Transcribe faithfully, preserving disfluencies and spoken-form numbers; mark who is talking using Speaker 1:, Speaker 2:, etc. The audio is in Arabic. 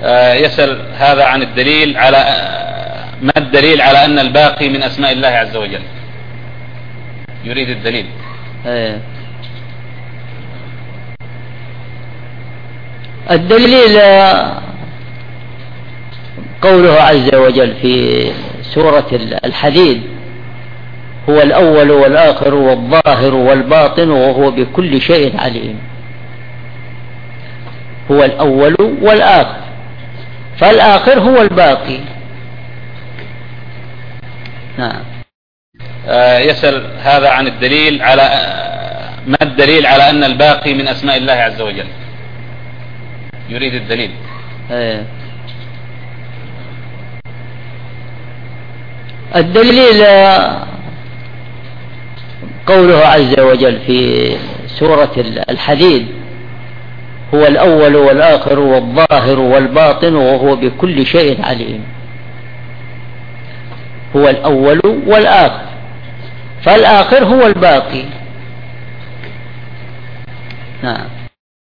Speaker 1: يسأل هذا عن الدليل على ما الدليل على أن الباقي من أسماء الله عز وجل؟ يريد الدليل.
Speaker 2: الدليل قوله عز وجل في سورة الحديد: هو الأول والآخر والظاهر والباطن وهو بكل شيء عليم. هو الأول والآخر، فالآخر هو الباقي. نعم.
Speaker 1: يسأل هذا عن الدليل على ما الدليل على أن الباقي من أسماء الله عز وجل؟ يريد الدليل.
Speaker 2: الدليل قوله عز وجل في سورة الحديد: هو الأول والآخر والظاهر والباطن وهو بكل شيء عليم. هو الأول والآخر، فالآخر هو الباقي. نعم.